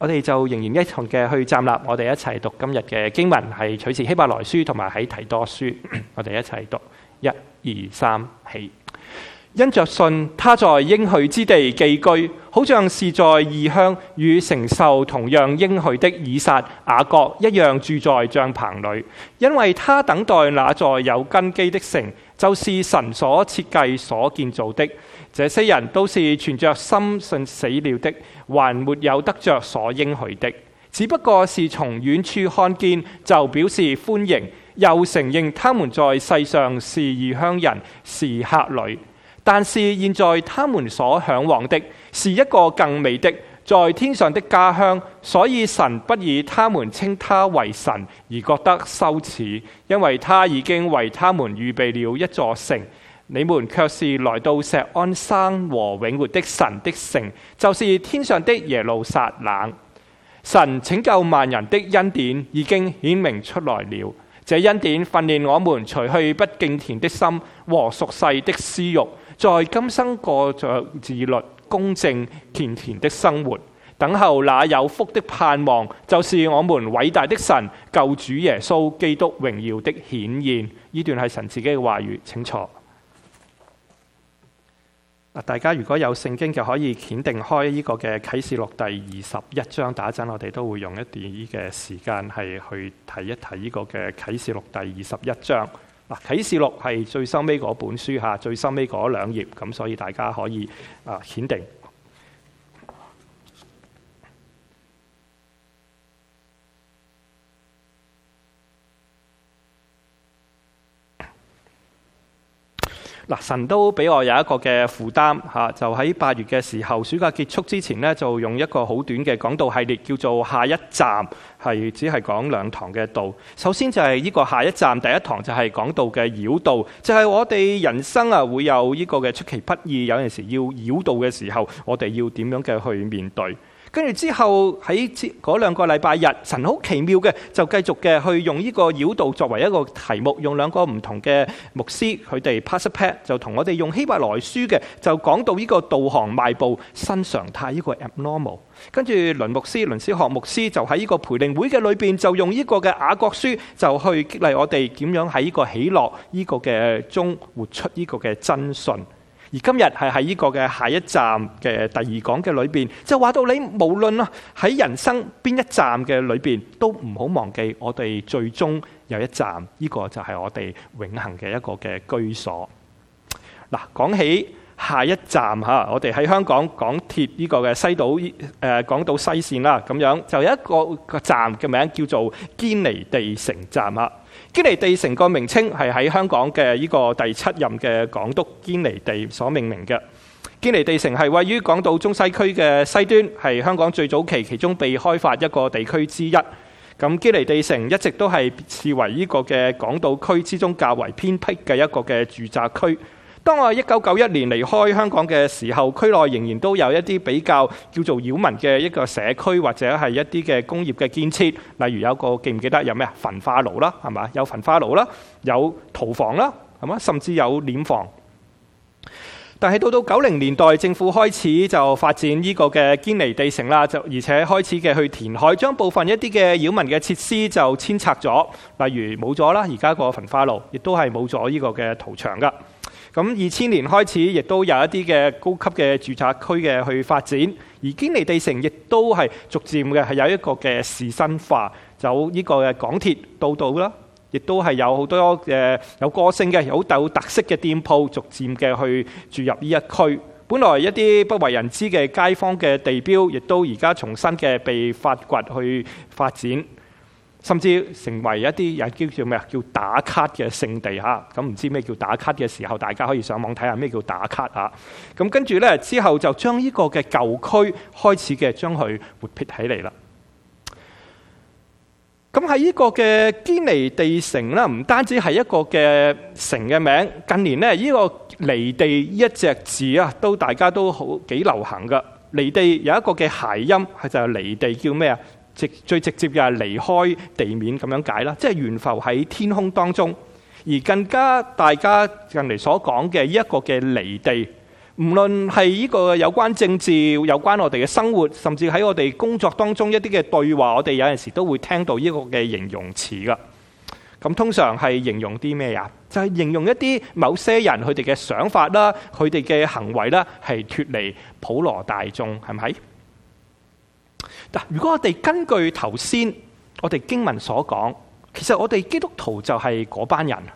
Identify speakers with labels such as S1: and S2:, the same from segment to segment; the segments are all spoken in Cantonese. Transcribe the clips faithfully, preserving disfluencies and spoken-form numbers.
S1: 我哋就仍然一同嘅去站立，我哋一齊讀今日嘅經文，係取自希伯來書同埋喺提多書。我哋一齊讀，一、二、三，起。因着信，他在應許之地寄居，好像是在異鄉，與承受同樣應許的以撒、雅各一樣住在帳棚裏，因為他等待那座有根基的城，就是神所設計所建造的。這些人都是存着心信死了的，還沒有得着所應許的，只不過是從遠處看見就表示歡迎，又承認他們在世上是異鄉人，是客旅。但是現在他們所向往的是一個更美的在天上的家鄉，所以神不以他們稱他為神而覺得羞恥，因為他已經為他們預備了一座城。你們卻是來到錫安山和永活的神的城，就是天上的耶路撒冷。神拯救萬人的恩典已經顯明出來了，這恩典訓練我們除去不敬虔的心和俗世的私欲，在今生過着自律、公正、虔虔的生活，等候那有福的盼望，就是我們偉大的神救主耶穌基督榮耀的顯現。呢段係神自己嘅話語，請坐。大家如果有聖經就可以檢定開呢個嘅啟示錄第二十一章，打陣我哋都會用一啲嘅時間係去睇一睇呢個嘅啟示錄第二十一章。嗱，啟示錄係最收尾嗰本書嚇，最收尾嗰兩頁，咁所以大家可以啊檢定。嗱，神都俾我有一個嘅負擔嚇，就喺八月嘅時候，暑假結束之前呢，就用一個好短嘅講道系列，叫做下一站，係只係講兩堂嘅道。首先就係呢個下一站，第一堂就係講道嘅繞道，就係、是、我哋人生啊會有呢個嘅出其不意，有陣時要繞道嘅時候，我哋要點樣嘅去面對？跟住之後喺嗰兩個禮拜日，神好奇妙嘅就繼續嘅去用呢個繞道作為一個題目，用兩個唔同嘅牧師佢哋 pass pat 就同我哋用希伯來書嘅就講到呢個導航邁步新常態呢個 abnormal。跟住倫牧師、倫思學牧師就喺呢個培靈會嘅裏邊就用呢個嘅雅各書就去激勵我哋點樣喺呢個喜樂呢個嘅中活出呢個嘅真信。而今日係喺呢個嘅下一站嘅第二講嘅裏邊，就話到你無論啊喺人生邊一站嘅裏邊，都唔好忘記我哋最終有一站，呢個就係我哋永恆嘅一個嘅居所。嗱，講起下一站嚇，我哋喺香港港鐵呢個嘅西島誒港島西線啦，咁樣就有一個個站嘅名叫做堅尼地城站嚇。堅尼地城個名稱係喺香港嘅呢個第七任嘅港督堅尼地所命名嘅。堅尼地城係位於港島中西區嘅西端，係香港最早期其中被開發一個地區之一。咁堅尼地城一直都係視為呢個嘅港島區之中較為偏僻嘅一個嘅住宅區。當我一九九一年離開香港嘅時候，區內仍然都有一啲比較叫做擾民嘅一個社區，或者係一啲嘅工業嘅建設，例如有個記唔記得有咩啊？焚化爐啦，係嘛？有焚化爐啦，有屠房啦，係嘛？甚至有殮房。但係到到九零年代，政府開始就發展呢個嘅堅尼地城啦，就而且開始嘅去填海，將部分一啲嘅擾民嘅設施就遷拆咗，例如冇咗啦，而家個焚化爐亦都係冇咗呢個嘅屠場噶。咁二千年開始，亦都有一啲嘅高級嘅住宅區嘅去發展，而堅尼地城亦都係逐漸嘅係有一個嘅士紳化，有呢個嘅港鐵到到啦，亦都係有好多嘅有個性嘅有有特色嘅店鋪，逐漸嘅去注入呢一區。本來一啲不為人知嘅街坊嘅地標，亦都而家重新嘅被發掘去發展。甚至成為一啲又叫做咩啊？叫打卡嘅聖地嚇。咁唔知咩叫打卡嘅時候，大家可以上網睇下咩叫打卡嚇。咁跟住咧之後就將呢個嘅舊區開始嘅將佢活撇起嚟啦。咁喺呢個嘅堅尼地城啦，唔單止係一個嘅城嘅名，近年咧呢個離地呢一隻字啊，都大家都好幾流行噶。離地有一個嘅諧音，係就係離地叫咩啊？直最直接嘅係離開地面咁樣解啦，即係懸浮喺天空當中。而更加大家近嚟所講嘅呢一個嘅離地， 無論係呢個有關政治、有關我哋嘅生活，甚至喺我哋工作當中一啲嘅對話，我哋有陣時都會聽到呢個嘅形容詞噶。咁通常係形容啲咩呀？就係形容一啲某些人佢哋嘅想法啦，佢哋嘅行為啦，係脫離普羅大眾，係咪？嗱，如果我哋根據頭先我哋經文所講，其實我哋基督徒就係嗰班人。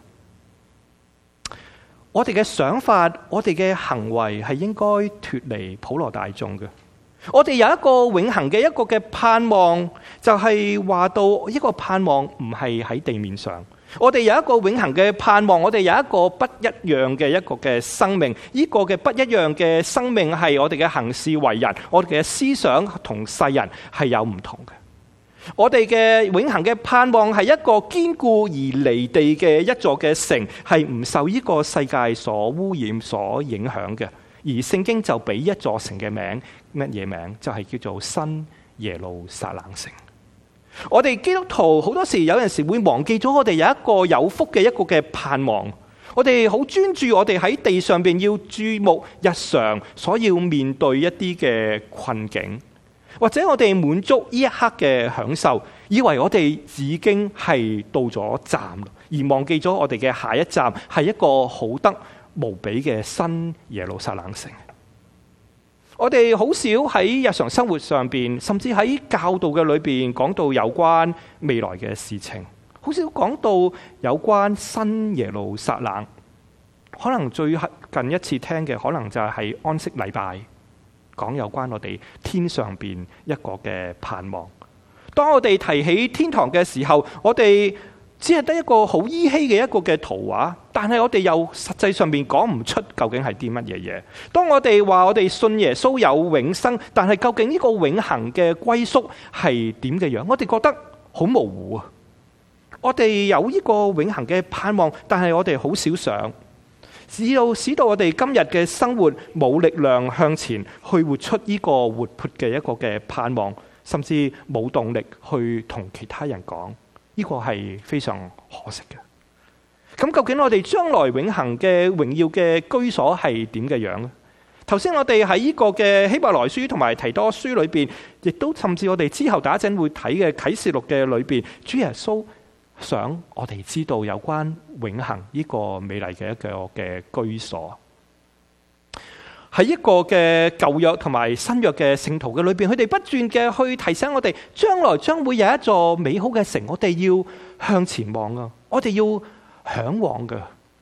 S1: 我哋嘅想法，我哋嘅行為係應該脫離普羅大眾嘅。我哋有一個永恆嘅一個嘅盼望，就係話到一個盼望唔係喺地面上。我哋有一個永恆嘅盼望，我哋有一個不一樣嘅一個嘅生命。呢個嘅不一樣嘅生命係我哋嘅行事為人，我哋嘅思想同世人係有唔同嘅。我哋嘅永恆嘅盼望係一個堅固而離地嘅一座嘅城，係唔受呢個世界所污染、所影響嘅。而聖經就俾一座城嘅名，乜嘢名？就係叫做新耶路撒冷城。我哋基督徒好多時有陣時會忘記咗我哋有一個有福嘅一個嘅盼望。我哋好專注我哋喺地上邊要注目日常所要面對一啲嘅困境。或者我哋滿足呢一刻嘅享受，以為我哋已經係到咗站，而忘記咗我哋嘅下一站係一個好得無比嘅新耶路撒冷城。我哋好少喺日常生活上邊，甚至喺教導嘅裏邊講到有關未來嘅事情，好少講到有關新耶路撒冷。可能最近一次聽嘅，可能就係安息禮拜。講有關我哋天上邊一個嘅盼望。當我哋提起天堂嘅時候，我哋只係得一個好依稀嘅一個嘅圖畫，但係我哋又實際上面講唔出究竟係啲乜嘢嘢。當我哋話我哋信耶穌有永生，但係究竟呢個永恆嘅歸宿係點嘅樣？我哋覺得好模糊啊！我哋有呢個永恆嘅盼望，但係我哋好少想。使到使到我哋今日嘅生活冇力量向前去活出呢個活潑嘅一個嘅盼望，甚至冇動力去同其他人講，呢個係非常可惜嘅。咁究竟我哋將來永恆嘅榮耀嘅居所係點嘅樣呢？頭先我哋喺呢個嘅希伯來書同埋提多書裏邊，亦都甚至我哋之後打一陣會睇嘅啟示錄嘅裏邊，主耶穌想我哋知道有關永恆呢個美麗嘅一個嘅居所。喺一個嘅舊約同埋新約嘅聖徒嘅裏邊，佢哋不斷嘅去提醒我哋，將來將會有一座美好嘅城，我哋要向前望啊！我哋要向往嘅。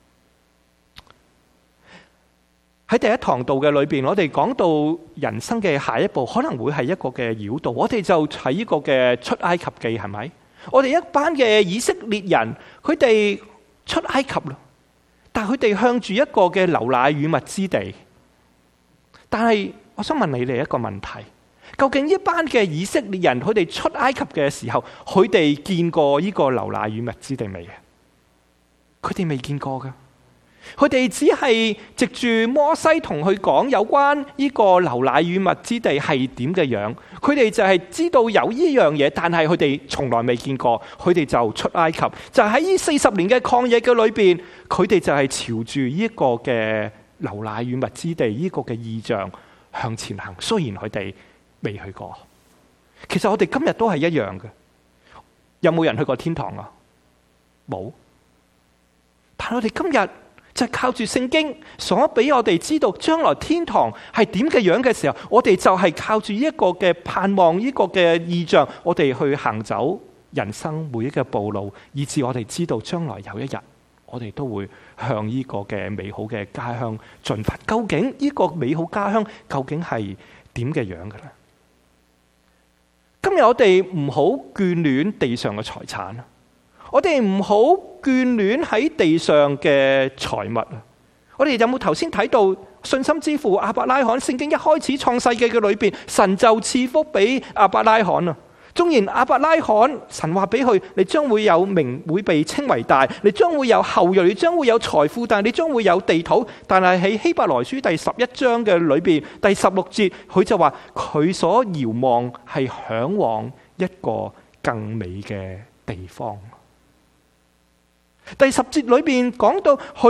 S1: 喺第一堂道嘅裏邊，我哋講到人生嘅下一步可能會係一個嘅繞道，我哋就喺呢個嘅出埃及記，係咪？我哋一班嘅以色列人，佢哋出埃及啦，但係佢哋向住一個嘅流奶與蜜之地。但係我想問你哋一個問題，究竟一班嘅以色列人，佢哋出埃及嘅時候，佢哋見過呢個流奶與蜜之地未啊？佢哋未見過噶。佢哋只係藉住摩西同佢講有關呢個流奶與蜜之地係點嘅樣，佢哋就係知道有呢樣嘢，但係佢哋從來未見過，佢哋就出埃及，就喺呢四十年嘅曠野嘅裏邊，佢哋就係朝住呢個嘅流奶與蜜之地呢個嘅意象向前行。雖然佢哋未去過，其實我哋今日都係一樣嘅。有冇人去過天堂啊？冇。但係我哋今日就靠住聖經所俾我哋知道將來天堂係點嘅樣嘅時候，我哋就係靠住呢一個嘅盼望，呢個嘅意象，我哋去行走人生每一個步路，以致我哋知道將來有一日，我哋都會向呢個嘅美好嘅家鄉進發。究竟呢個美好家鄉究竟係點嘅樣嘅咧？今日我哋唔好眷戀地上嘅財產，我哋唔好眷戀喺地上嘅財物啊！我哋有冇頭先睇到信心之父亞伯拉罕？聖經一開始創世記嘅裏邊，神就賜福俾亞伯拉罕啊！縱然亞伯拉罕，神話俾佢，你將會有名，會被稱為大，你將會有後裔，你將會有財富，但係你將會有地土。但係喺希伯來書第十一章嘅裏邊，第十六節，佢就話佢所遙望係向往一個更美嘅地方。第十節裏邊講到佢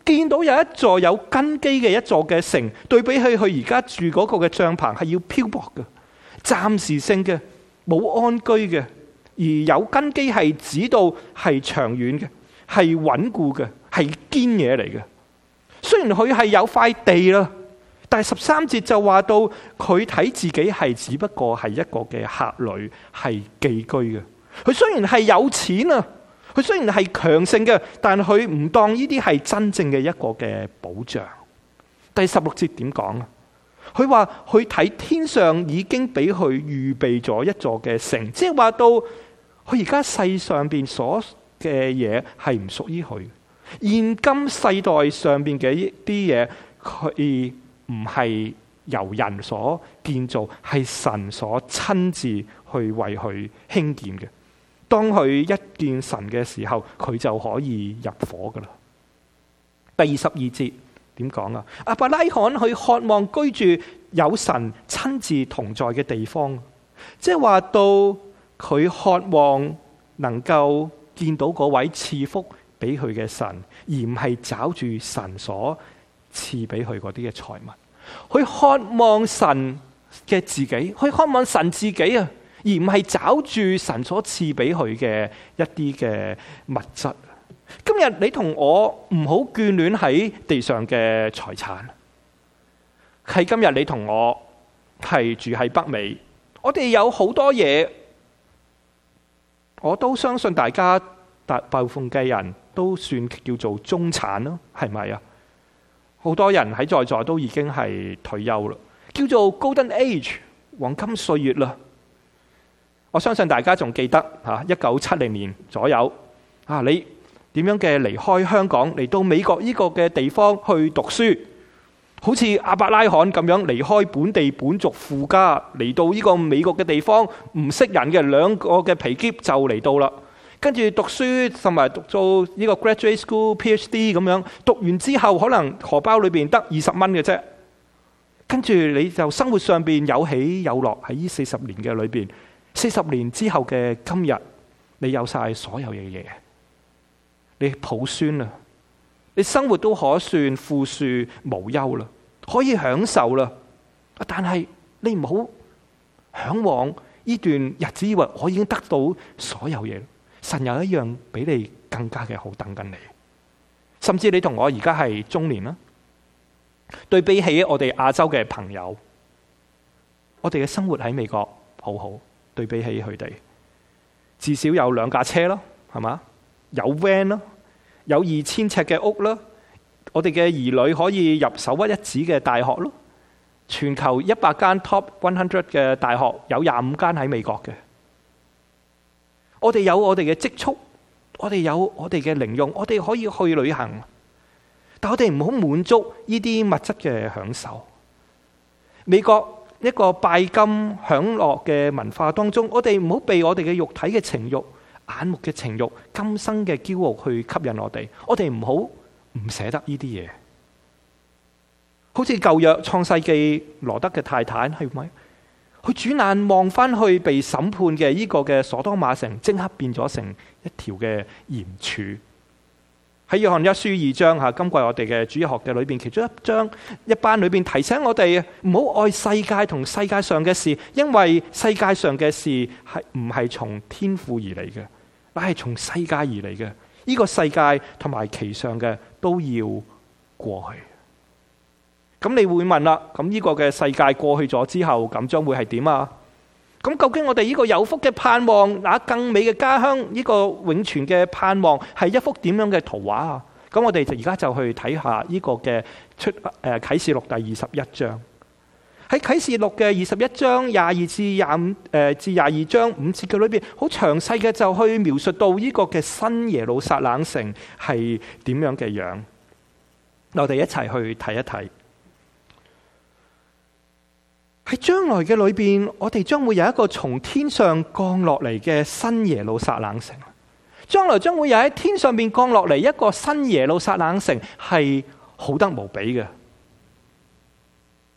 S1: 見到有一座有根基嘅一座嘅城，對比起佢而家住嗰個嘅帳篷係要漂泊嘅、暫時性嘅、冇安居嘅，而有根基係指到係長遠嘅、係穩固嘅、係堅嘢嚟嘅。雖然佢係有塊地啦，但係十三節就話到佢睇自己係只不過係一個嘅客旅，係寄居嘅。佢雖然係有錢啊，佢雖然係強盛嘅，但佢唔當呢啲係真正嘅一個嘅保障。第十六節點講啊？佢話佢睇天上已經俾佢預備咗一座嘅城，即係話到佢而家世上邊所嘅嘢係唔屬於佢。現今世代上邊嘅一啲嘢，佢唔係由人所建造，係神所親自去為佢興建嘅。當佢一見神嘅時候，佢就可以入伙噶啦。第二十二節點講啊？亞伯拉罕佢渴望居住有神親自同在嘅地方，即係話到佢渴望能夠見到嗰位賜福俾佢嘅神，而唔係找住神所賜俾佢嗰啲嘅財物。佢渴望神嘅自己，佢渴望神自己啊，而唔係找住神所賜俾佢嘅一啲嘅物質。今日你同我唔好眷戀喺地上嘅財產，係今日你同我係住喺北美，我哋有好多嘢，我都相信大家大部分嘅人都算叫做中產咯，係咪啊？好多人喺在座都已經係退休啦，叫做 Golden Age 黃金歲月啦。我相信大家仲記得吓，一九七零年左右啊，你點樣嘅離開香港嚟到美國呢個嘅地方去讀書，好似亞伯拉罕咁樣離開本地本族父家嚟到呢個美國嘅地方，唔識人嘅兩個嘅皮篋就嚟到啦。跟住讀書，同埋讀做呢個 graduate school PhD 咁樣，讀完之後可能荷包裏邊得二十蚊嘅啫。跟住你就生活上邊有起有落，喺呢四十年嘅裏邊，四十年之後嘅今日，你有晒所有嘅嘢，你抱孫啦，你生活都可算富庶無憂啦，可以享受啦。但係你唔好向往呢段日子，以為我已經得到所有嘢。神有一樣比你更加嘅好等緊你，甚至你同我而家係中年啦，對比起我哋亞洲嘅朋友，我哋嘅生活喺美國好好，對比起佢哋，至少有兩架車咯，係嘛？有 van 咯，有二千尺嘅屋啦，我哋嘅兒女可以入首屈一指嘅大學咯，全球一百間 top 一百嘅大學有廿五間喺美國嘅。我哋有我哋嘅積蓄，我哋有我哋嘅零用，我哋可以去旅行，但我哋唔好滿足呢啲物質嘅享受。美國一個拜金享樂嘅文化當中，我哋唔好被我哋嘅肉體嘅情慾、眼目嘅情慾、今生嘅驕傲去吸引我哋。我哋唔好唔捨得呢啲嘢。好似舊約創世記羅德嘅太太係咪？佢轉眼望翻去被審判嘅呢個嘅所多瑪城，即刻變咗成一條嘅鹽柱。喺約翰一書二章吓，今季我哋嘅主日學嘅裏邊，其中一章一班裏邊提醒我哋唔好愛世界同世界上嘅事，因為世界上嘅事係唔係從天父而嚟嘅，乃係從世界而嚟嘅。呢個世界同埋其上嘅都要過去。咁你會問啦，咁呢個嘅世界過去咗之後，咁將會係點啊？咁究竟我哋呢個有福嘅盼望，那更美嘅家鄉，呢個永存嘅盼望，係一幅點樣嘅圖畫啊？咁我哋就而家就去睇下呢個嘅出誒啟示錄第二十一章。喺啟示錄嘅二十一章廿二至廿五誒至廿二章五節嘅裏邊，好詳細嘅就去描述到呢個嘅新耶路撒冷城係點樣嘅樣。我哋一齊去睇一睇。喺將來嘅裏邊，我哋將會有一個從天上降落嚟嘅新耶路撒冷城。將來將會有喺天上邊降落嚟一個新耶路撒冷城，係好得無比嘅。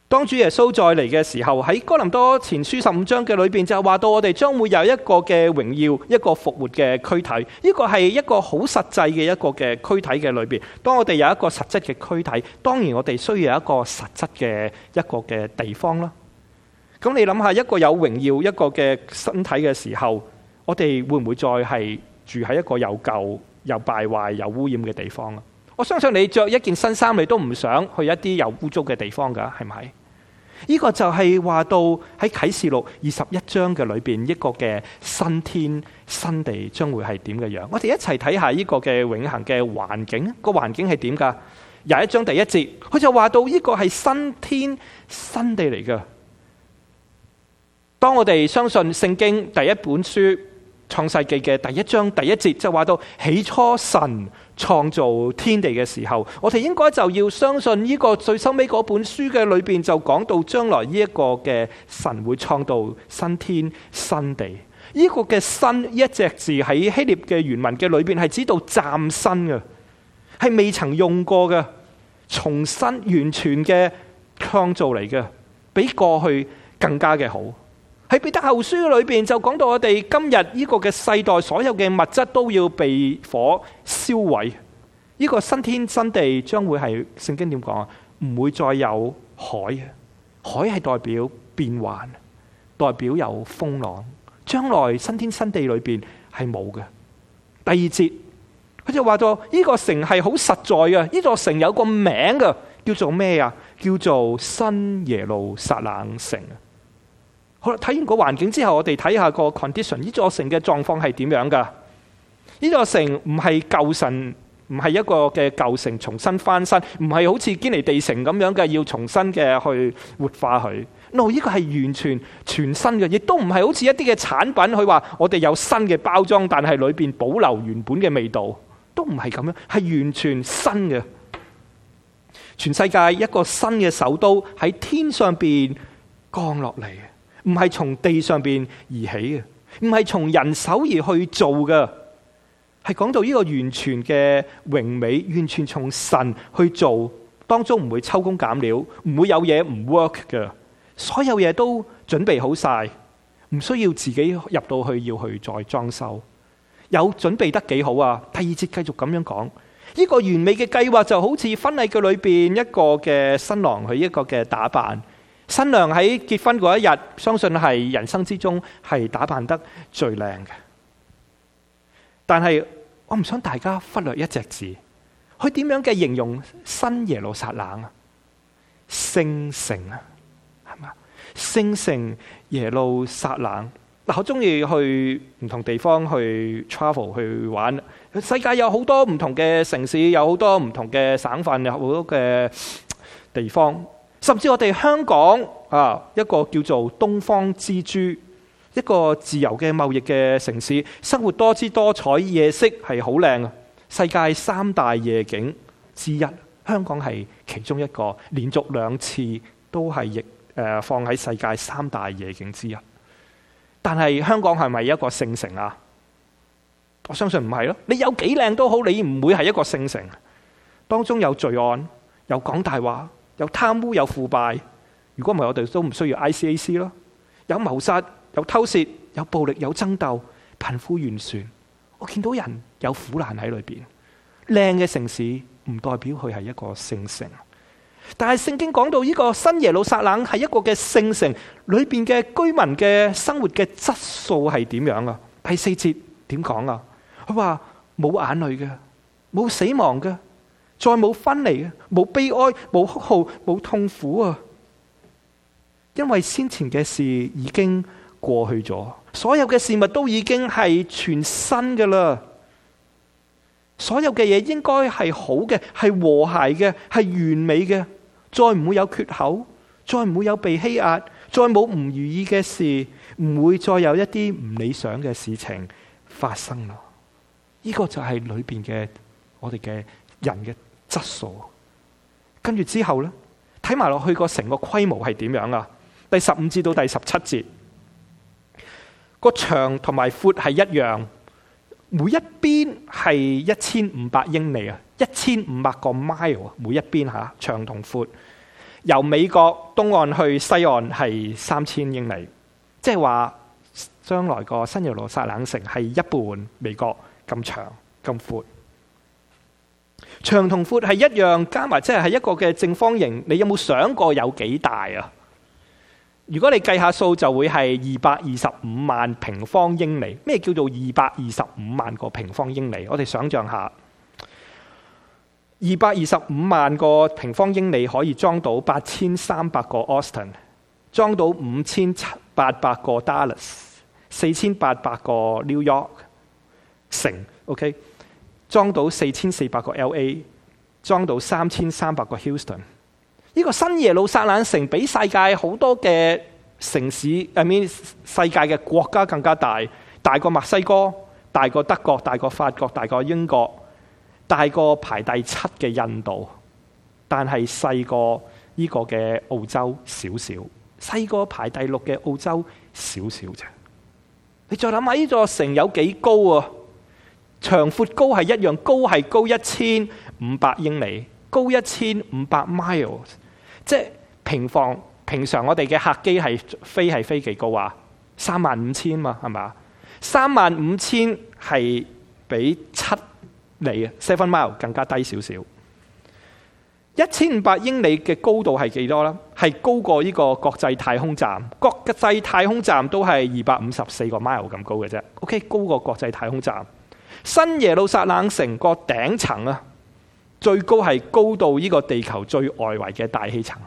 S1: 當主耶穌再嚟嘅時候，喺哥林多前書十五章嘅裏邊就話到我哋將會有一個嘅榮耀，一個復活嘅軀體。呢個係一個好實際嘅一個嘅軀體嘅裏邊。當我哋有一個實質嘅軀體，當然我哋需要有一個實質嘅一個嘅地方啦。咁你諗下，一個有榮耀一個嘅身體嘅時候，我哋會唔會再係住喺一個又舊又敗壞又污染嘅地方啊？我相信你着一件新衫，你都唔想去一啲又污糟嘅地方噶，係咪？呢個就係話到喺啟示錄二十一章嘅裏邊，一個嘅新天新地將會係點嘅樣？我哋一齊睇下呢個嘅永恆嘅環境，個環境係點噶？廿一章第一節，佢就話到呢個係新天新地嚟噶。當我哋相信聖經第一本書創世記嘅第一章第一節就話到起初神創造天地嘅時候，我哋應該就要相信呢個最收尾嗰本書嘅裏邊就講到將來呢一個嘅神會創造新天新地。呢個嘅新呢一隻字喺希臘嘅原文嘅裏邊係指到嶄新嘅，係未曾用過嘅，重新完全嘅創造嚟嘅，比過去更加嘅好。喺彼得後書裏邊就講到我哋今日呢個嘅世代所有嘅物質都要被火燒毀，呢個新天新地將會係聖經點講啊？唔會再有海，海係代表變幻，代表有風浪。將來新天新地裏邊係冇嘅。第二節佢就話到呢個城係好實在嘅，呢座城有個名嘅，叫做咩啊？叫做新耶路撒冷城。好啦，睇完個環境之後，我哋睇下個 condition， 呢座城嘅狀況係點樣噶？呢座城唔係舊城，唔係一個嘅舊城重新翻新，唔係好似堅尼地城咁樣嘅要重新嘅去活化佢。no， 呢個係完全全新嘅，亦都唔係好似一啲嘅產品，佢話我哋有新嘅包裝，但係裏邊保留原本嘅味道，都唔係咁樣，係完全新嘅。全世界一個新嘅首都喺天上邊降落嚟，唔係從地上邊而起嘅，唔係從人手而去做嘅，係講到呢個完全嘅榮美，完全從神去做，當中唔會抽工減料，唔會有嘢唔 work 嘅，所有嘢都準備好晒，唔需要自己入到去要去再裝修，有準備得幾好啊！第二節繼續咁樣講，呢個完美嘅計劃就好似婚禮嘅裏邊一個嘅新郎佢一個嘅打扮。新娘喺結婚嗰一日，相信係人生之中係打扮得最靚嘅。但係我唔想大家忽略一隻字，佢點樣嘅形容新耶路撒冷啊？聖城啊，係嘛？聖城耶路撒冷。嗱，我中意去唔同地方去 travel 去玩。世界有好多唔同嘅城市，有好多唔同嘅省份，有好多嘅地方。甚至我哋香港啊，一個叫做東方之珠，一個自由嘅貿易嘅城市，生活多姿多彩，夜色係好靚啊！世界三大夜景之一，香港係其中一個，連續兩次都係亦誒放喺世界三大夜景之一。但係香港係咪一個聖城啊？我相信唔係咯。你有幾靚都好，你唔會係一個聖城。當中有罪案，有講大話，有貪污，有腐敗。如果唔係，我哋都唔需要 I C A C 咯。有謀殺，有偷竊，有暴力，有爭鬥，貧富懸殊。我見到人有苦難喺裏邊。靚嘅城市唔代表佢係一個聖城。但係聖經講到呢個新耶路撒冷係一個嘅聖城，裏邊嘅居民嘅生活嘅質素係點樣啊？第四節點講啊？佢話冇眼淚嘅，冇死亡嘅，再冇分離嘅，冇悲哀，冇哭號，冇痛苦啊！因為先前嘅事已經過去咗，所有嘅事物都已經係全新嘅啦。所有嘅嘢應該係好嘅，係和諧嘅，係完美嘅，再唔會有缺口，再唔會有被欺壓，再冇唔如意嘅事，唔會再有一啲唔理想嘅事情發生啦。呢個就係裏邊嘅我哋嘅人嘅質素。跟住之後呢，睇埋落去個成個規模係點樣啊？第十五至到第十七節，個長同埋闊係一樣。每一邊係一千五百英里啊，一千五百個 mile 啊，每一邊吓長同闊， 由美國東岸去西岸係三千英里，即係話將來個新耶路撒冷城係一半美國咁長咁闊。長同闊係一樣，加埋即係係一個嘅正方形。你有冇想過有幾大啊？如果你計下數，就會係二百二十五萬平方英里。咩叫做二百二十五萬個平方英里？我哋想象下，二百二十五萬個平方英里可以裝到八千三百個 Austin， 裝到五千八百個 Dallas， 四千八百個 New York 城 ，OK， 裝到四千四百個 L A， 裝到三千三百個 Houston。呢個新耶路撒冷城比世界好多嘅城市，I mean 世界嘅國家更加大，大過墨西哥，大過德國，大過法國，大過英國，大過排第七嘅印度，但係細過呢個嘅澳洲少少，細過排第六嘅澳洲少少啫。你再諗下呢座城有幾高啊？長闊高係一樣，高係高一千五百英里，高一千五百 miles。即係平房，平常我哋嘅客機係飛係飛幾高啊？三萬五千嘛，係咪？三萬五千係比七里啊 seven mile 更加低少少。一千五百英里嘅高度係幾多啦？係高過呢個國際太空站。國際太空站都係二百五十四個 mile 咁高嘅啫。OK， 高過國際太空站。新耶路撒冷城個頂層啊，最高係高到呢個地球最外圍嘅大氣層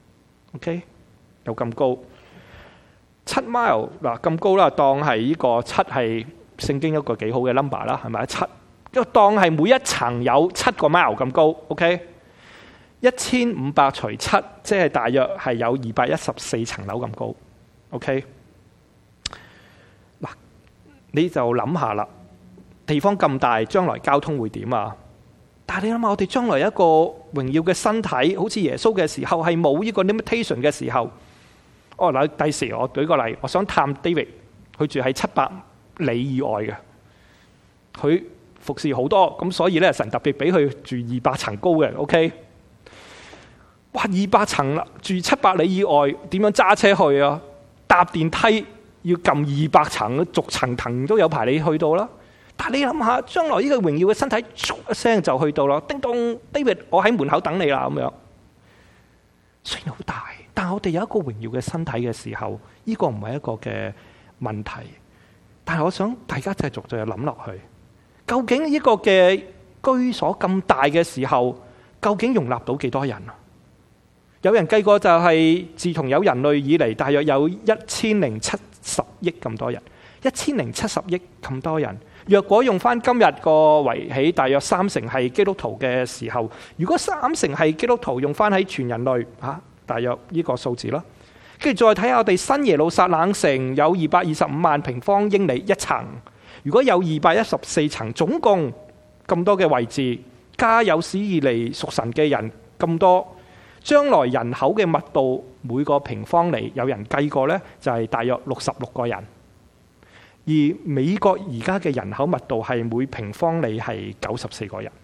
S1: ，OK， 有咁高，七 mile 嗱咁高啦，當係呢個七係聖經一個幾好嘅 number 啦，係咪？七，因為當係每一層有七個 mile 咁高 ，OK， 一千五百除七，即係大約係有二百一十四層樓咁高 ，OK， 嗱，你就諗下啦，地方咁大，將來交通會點啊？但係你諗下，我哋將來一個榮耀嘅身體，好似耶穌嘅時候，係冇呢個 limitation 嘅時候。哦，嗱，第時我舉個例，我想探 David， 佢住喺七百里以外嘅，佢服侍好多，咁所以咧神特別俾佢住二百層高嘅 ，OK？ 哇，二百層啦，住七百里以外，點樣揸車去啊？搭電梯要撳二百層，逐層層都有排你去到啦。但係你諗下，將來呢個榮耀嘅身體，唰一聲就去到啦。叮咚 ，David， 我喺門口等你啦，咁樣。雖然好大，但係我哋有一個榮耀嘅身體嘅時候，呢個唔係一個嘅問題。但係我想大家繼續再諗落去，究竟呢個嘅居所咁大嘅時候，究竟容納到幾多人啊？有人計過就係自從有人類以嚟，大約有一千零七十億咁多人，一千零七十億咁多人。若果用翻今日個圍起大約三成係基督徒嘅時候，如果三成係基督徒，用翻喺全人類嚇、啊，大約呢個數字啦。跟住再睇下我哋新耶路撒冷城有二百二十五萬平方英里一層，如果有二百一十四層，總共咁多嘅位置，加有史以嚟屬神嘅人咁多，將來人口嘅密度每個平方里有人計過呢，就係大約六十六個人。而美國而家嘅人口密度係每平方里係九十四個人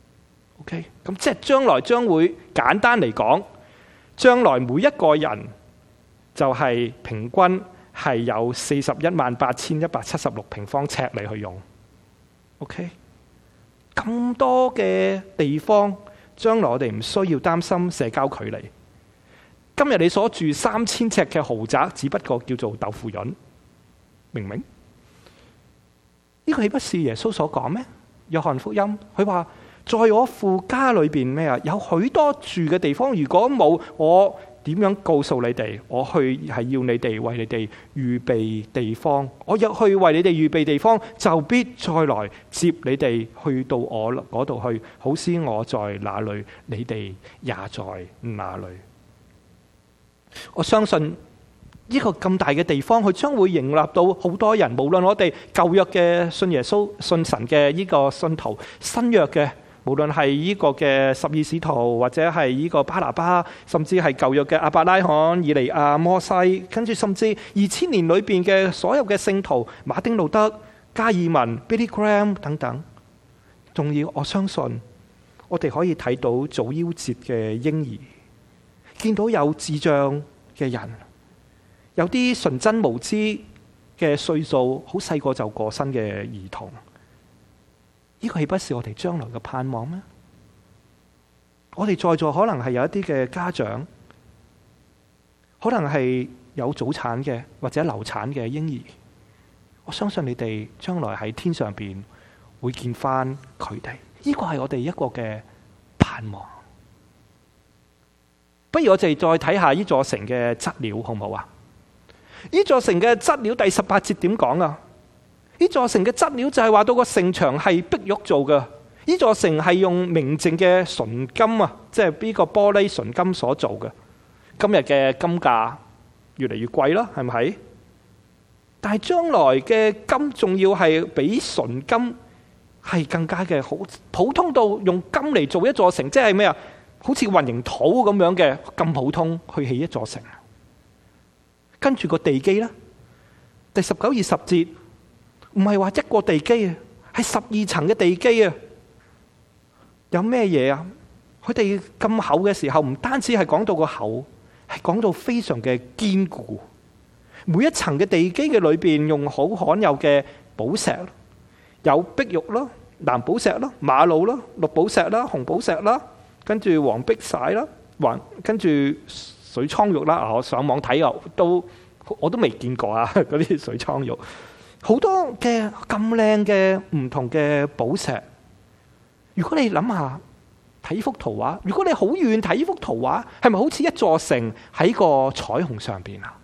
S1: ，OK， 咁即係將來將會簡單嚟講，將來每一個人就係平均係有四十一萬八千一百七十六平方尺嚟去用 ，OK， 咁多嘅地方，將來我哋唔需要擔心社交距離。今日你所住三千尺嘅豪宅，只不過叫做豆腐潤，明唔明？呢個豈不是耶穌所講咩？約翰福音佢話：在我父家裏邊咩啊？有許多住嘅地方，如果冇，我點樣告訴你哋？我去係要你哋為你哋預備地方。我入去為你哋預備地方，就必再來接你哋去到我嗰度去。好使我在哪裏，你哋也在哪裏。我相信。呢個咁大嘅地方，佢將會容納到好多人。無論我哋舊約嘅信耶穌、信神嘅呢個信徒，新約嘅無論係呢個嘅十二使徒，或者係呢個巴拿巴，甚至係舊約嘅亞伯拉罕、以利亞、摩西，跟住甚至二千年裏邊嘅所有嘅聖徒，馬丁路德、加爾文、Billy Graham 等等。仲要我相信，我哋可以睇到早夭節嘅嬰兒。 見到有智障嘅人，有啲純真無知嘅歲數好細個就過身嘅兒童，呢個豈不是我哋將來嘅盼望咩？我哋在座可能係有一啲嘅家長，可能係有早產嘅或者流產嘅嬰兒，我相信你哋將來喺天上邊會見翻佢哋，呢個係我哋一個嘅盼望。不如我哋再睇下呢座城嘅質料好唔好啊？呢座城嘅質料第十八節點講啊？呢座城嘅質料就係話到個城牆係碧玉做嘅，呢座城係用明淨嘅純金啊，即係呢個玻璃純金所做嘅。今日嘅金價越嚟越貴啦，係咪？但係將來嘅金仲要係比純金係更加嘅好，普通到用金嚟做一座城，即係咩啊？好似混凝土咁樣嘅咁普通去起一座城。跟住個地基咧，第十九二十節唔係話一個地基啊，係十二層嘅地基啊。有咩嘢啊？佢哋咁厚嘅時候，唔單止係講到個厚，係講到非常嘅堅固。每一層嘅地基嘅裏邊用好罕有嘅寶石，有碧玉啦、藍寶石啦、瑪瑙啦、綠寶石啦、紅寶石啦，跟住黃碧璽啦，還跟住水蒼玉啦。我上網睇啊，都我都未見過啊，嗰啲水蒼玉，好多嘅咁靚嘅唔同嘅寶石。如果你諗下睇幅圖畫，如果你好遠睇呢幅圖畫，係咪好似一座城喺個彩虹上邊啊？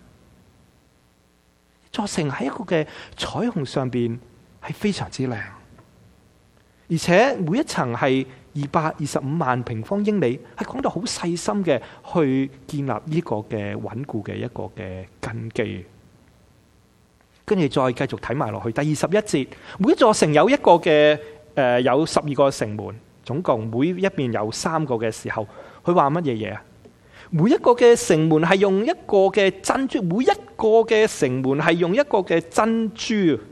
S1: 座城喺一個嘅彩虹上邊係非常之靚，而且每一層係二百二十五萬平方英里，係講到好細心嘅去建立呢個嘅穩固嘅一個嘅根基。跟住再繼續睇埋落去，第二十一節，每一座城有一個嘅誒、呃、有十二個城門，總共每一邊有三個嘅時候，佢話乜嘢嘢啊？每一個嘅城門係用一個嘅珍珠，每一個嘅城門係用一個嘅珍珠。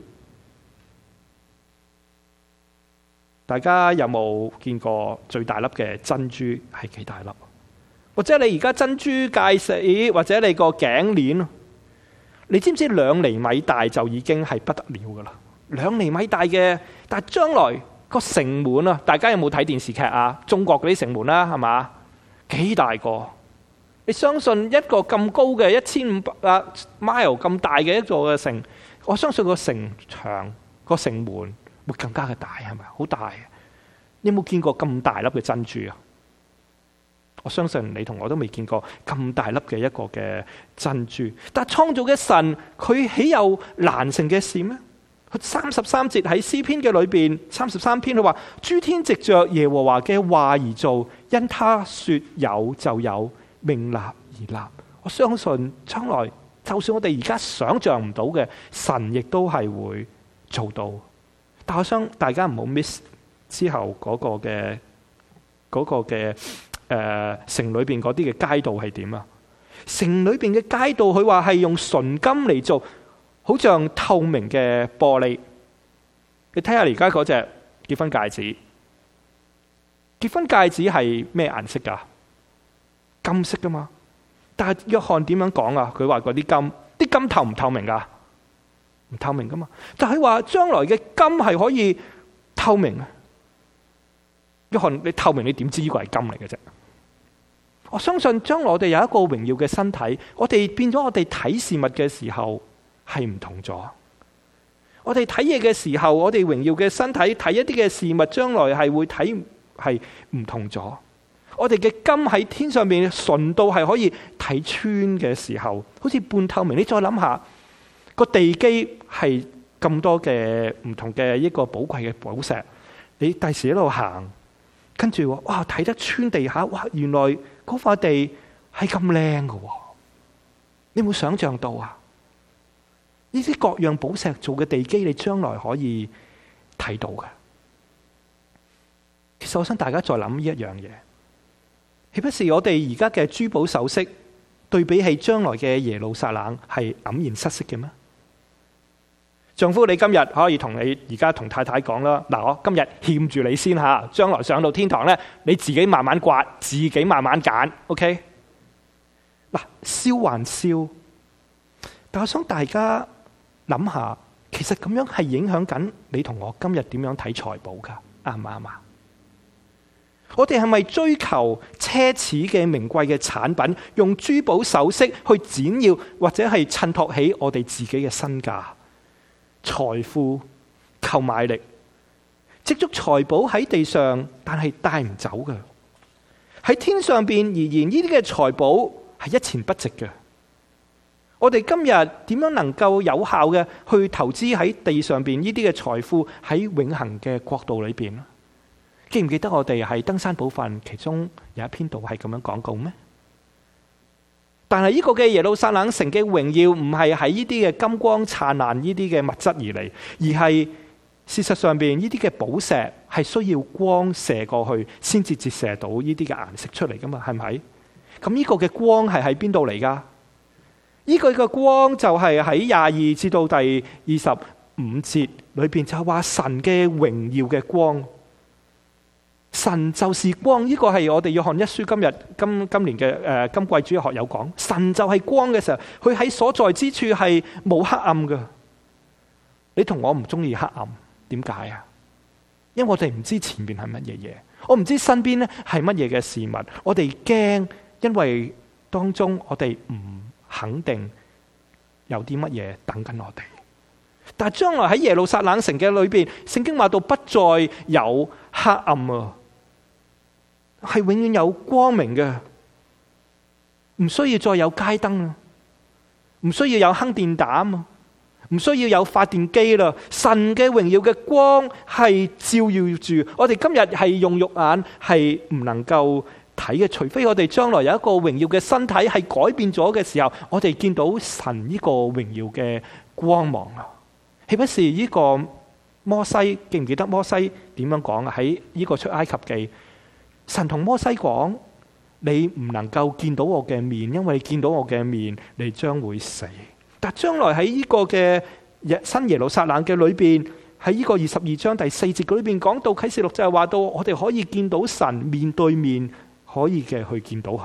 S1: 大家有冇見過最大粒嘅珍珠係幾大粒？或者你而家珍珠戒指，或者你個頸鏈，你知唔知兩厘米大就已經係不得了噶啦？兩厘米大嘅，但係將來個城門啊，大家有冇睇電視劇啊？中國嗰啲城門啦，係嘛？幾大個？你相信一個咁高嘅一千五百啊 mile 咁大嘅一座嘅城，我相信個城牆、個城門會更加嘅大，係咪？好大嘅。你有冇見過咁大粒嘅珍珠啊？我相信你同我都未見過咁大粒嘅一個嘅珍珠。但係創造嘅神，佢豈有難成嘅事咩？佢三十三節喺詩篇嘅裏邊，三十三篇佢話：諸天藉着耶和華嘅話而造，因他說有就有，命立而立。我相信將來就算我哋而家想象唔到嘅，神亦都係會做到。但我想大家唔好 miss 之後嗰個嘅嗰個嘅誒、呃、城裏邊嗰啲嘅街道係點啊？城裏邊嘅街道佢話係用純金嚟做，好像透明嘅玻璃。你睇下而家嗰隻結婚戒指，結婚戒指係咩顏色噶？金色噶嘛？但係約翰點樣講啊？佢話嗰啲金，啲金透唔透明噶？唔透明噶嘛？但係話將來嘅金係可以透明啊！約翰，你透明你點知呢個係金嚟嘅啫？我相信將來我哋有一個榮耀嘅身體，我哋變咗我哋睇事物嘅時候係唔同咗。我哋睇嘢嘅時候，我哋榮耀嘅身體睇一啲嘅事物，將來係會睇係唔同咗。我哋嘅金喺天上面純到係可以睇穿嘅時候，好似半透明。你再諗下個地基係咁多嘅唔同嘅一個寶貴嘅寶石，你第時喺度行，跟住哇睇得穿地下，哇原來嗰塊地係咁靚㗎，你有冇想象到啊？呢啲各樣寶石做嘅地基，你將來可以睇到嘅。其實我想大家再諗呢一樣嘢，豈不是我哋而家嘅珠寶首飾對比起將來嘅耶路撒冷係黯然失色嘅咩？丈夫，你今日可以同你而家同太太講啦，嗱，我今日欠住你先吓，將來上到天堂咧，你自己慢慢刮，自己慢慢揀 ，OK？ 嗱，燒還燒，但我想大家諗下，其實咁樣係影響緊你同我今日點樣睇財寶噶，啱唔啱啊？我哋係咪追求奢侈嘅名貴嘅產品，用珠寶首飾去展耀或者係襯托起我哋自己嘅身價、財富、購買力？積足財寶喺地上，但係帶唔走嘅。喺天上邊而言，呢啲嘅財寶係一錢不值嘅。我哋今日點樣能夠有效嘅去投資喺地上邊呢啲嘅財富喺永恆嘅國度裏邊？記唔記得我哋係登山寶訓其中有一篇道係咁樣講過咩？但係呢個嘅耶路撒冷城嘅榮耀唔係喺呢啲嘅金光燦爛呢啲嘅物質而嚟，而係事實上邊呢啲嘅寶石係需要光射過去先至折射到呢啲嘅顏色出嚟噶嘛？係咪？咁呢個嘅光係喺邊度嚟噶？呢個嘅光就係喺廿二至到第二十五節裏邊就係話神嘅榮耀嘅光。神就是光，呢個係我哋約翰一書今日今今年嘅誒、呃、今季主日學有講，神就係光嘅時候，佢喺所在之處係冇黑暗嘅。你同我唔中意黑暗，點解啊？因為我哋唔知前面係乜嘢嘢，我唔知身邊咧係乜嘢嘅事物，我哋驚，因為當中我哋唔肯定有啲乜嘢等緊我哋。但係將來喺耶路撒冷城嘅裏邊，聖經話到不再有黑暗啊，係永遠有光明嘅，唔需要再有街燈啊，唔需要有慳電膽啊，唔需要有發電機啦。神嘅榮耀嘅光係照耀住我哋。今日係用肉眼係唔能夠睇嘅，除非我哋將來有一個榮耀嘅身體係改變咗嘅時候，我哋見到神呢個榮耀嘅光芒啊。豈不是呢個摩西，記唔記得摩西點樣講啊？喺呢個出埃及記，神同摩西講：你唔能夠見到我嘅面，因為你見到我嘅面，你將會死。但將來喺呢個嘅新耶路撒冷嘅裏邊，喺呢個二十二章第四節裏邊講到啟示錄就係話到，我哋可以見到神面對面，可以嘅去見到佢。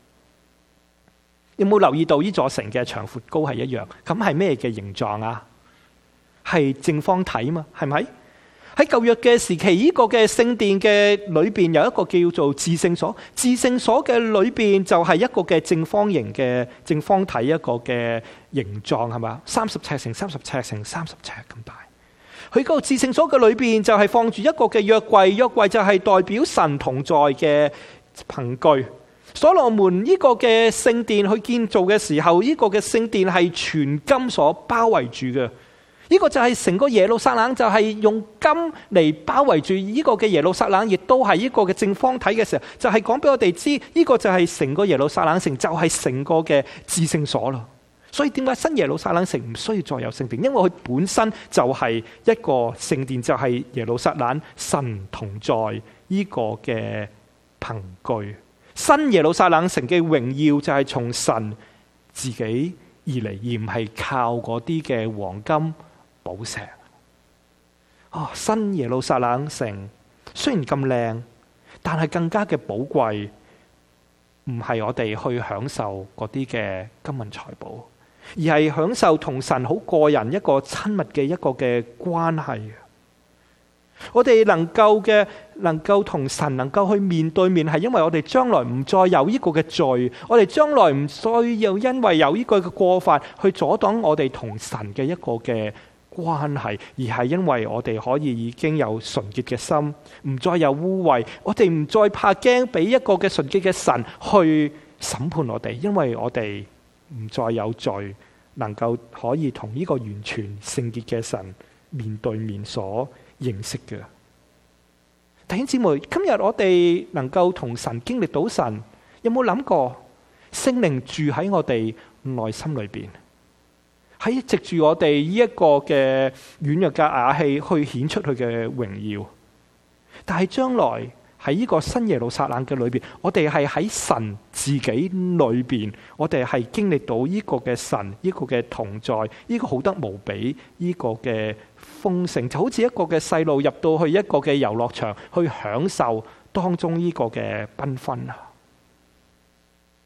S1: 有冇留意到呢座城嘅長闊高係一樣？咁係咩嘅形狀啊？係正方體嘛，係咪？喺舊約嘅時期，呢個嘅聖殿嘅裏邊有一個叫做至聖所，至聖所嘅裏邊就係一個嘅正方形嘅正方體一個嘅形狀，係嘛？三十尺乘三十尺乘三十尺咁大。佢嗰個至聖所嘅裏邊就係放住一個嘅約櫃，約櫃就係代表神同在嘅憑據。所羅門呢個嘅聖殿去建造嘅時候，呢個嘅聖殿係全金所包圍住嘅。呢個就係成個耶路撒冷，就係用金嚟包圍住呢個嘅耶路撒冷，亦都係呢個嘅正方體嘅時候，就係講俾我哋知，呢個就係成個耶路撒冷城，就係成個嘅至聖所咯。所以點解新耶路撒冷城唔需要再有聖殿？因為佢本身就係一個聖殿，就係耶路撒冷神同在呢個嘅憑據。新耶路撒冷城嘅榮耀就係從神自己而嚟，而唔係靠嗰啲嘅黃金寶石。哦，新耶路撒冷城雖然咁靚，但係更加嘅寶貴，唔係我哋去享受嗰啲嘅金銀財寶，而係享受同神好個人一個親密嘅一個嘅關係。我哋能夠嘅，能夠同神能夠去面對面，係因為我哋將來唔再有呢個嘅罪，我哋將來唔需要因為有呢個嘅過犯去阻擋我哋同神嘅一個嘅關係，而係因為我哋可以已經有純潔嘅心，唔再有污穢，我哋唔再怕驚俾一個嘅純潔嘅神去審判我哋，因為我哋唔再有罪，能夠可以同呢個完全聖潔嘅神面對面所認識嘅。弟兄姊妹，今日我哋能夠同神經歷到神，有冇諗過聖靈住喺我哋內心裏邊，喺藉住我哋呢一個嘅軟弱嘅瓦器去顯出佢嘅榮耀？但係將來喺呢個新耶路撒冷嘅裏邊，我哋係喺神自己裏邊，我哋係經歷到呢個嘅神，呢個嘅同在，呢個好得無比，呢個嘅豐盛，就好似一個嘅細路入到去一個嘅遊樂場，去享受當中呢個嘅繽紛啊！